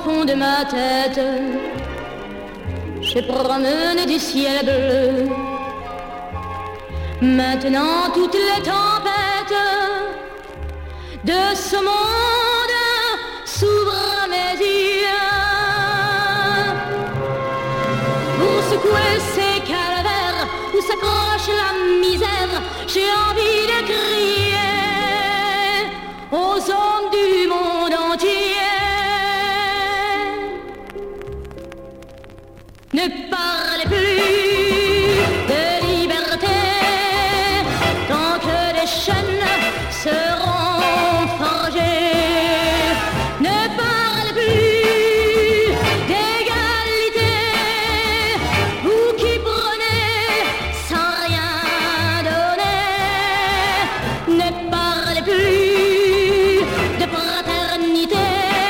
fond de ma tête, je promène du ciel bleu. Maintenant toutes les tempêtes de ce monde s'ouvrent à mes yeux. Pour secouer ces calvaires où s'accroche la misère, j'ai envie de crier aux hommes du monde entier. Ne parlez plus de liberté tant que les chaînes seront forgées. Ne parlez plus d'égalité, vous qui prenez sans rien donner. Ne parlez plus de fraternité.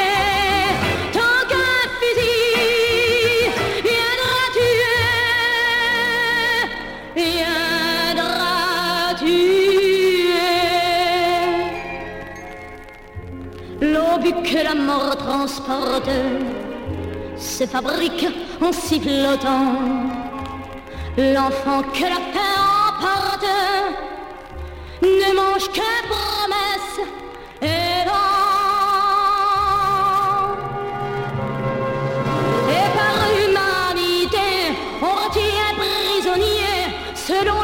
L'obus que la mort transporte se fabrique en sifflotant. L'enfant que la paix emporte ne mange que promesses et vents. Et par humanité, on retient prisonnier selon